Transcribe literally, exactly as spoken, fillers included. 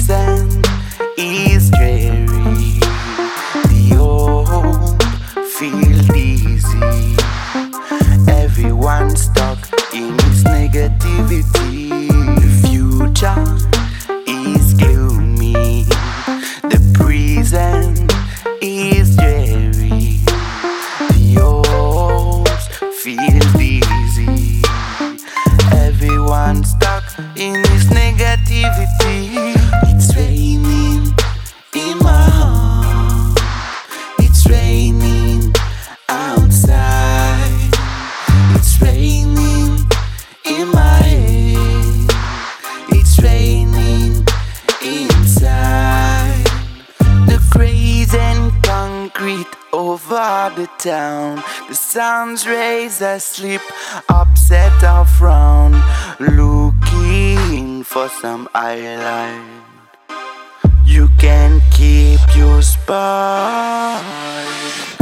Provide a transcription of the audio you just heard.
prison is dreary. The hope feel dizzy. Everyone stuck in his negativity. The future is gloomy. The prison is dreary. The hopes feel dizzy. Everyone stuck in his negativity. It's raining in my heart. It's raining outside. It's raining in my head. It's raining inside. The crazy and concrete over the town. The sun's rays asleep, upset or frown, looking for some island. You can keep your spot.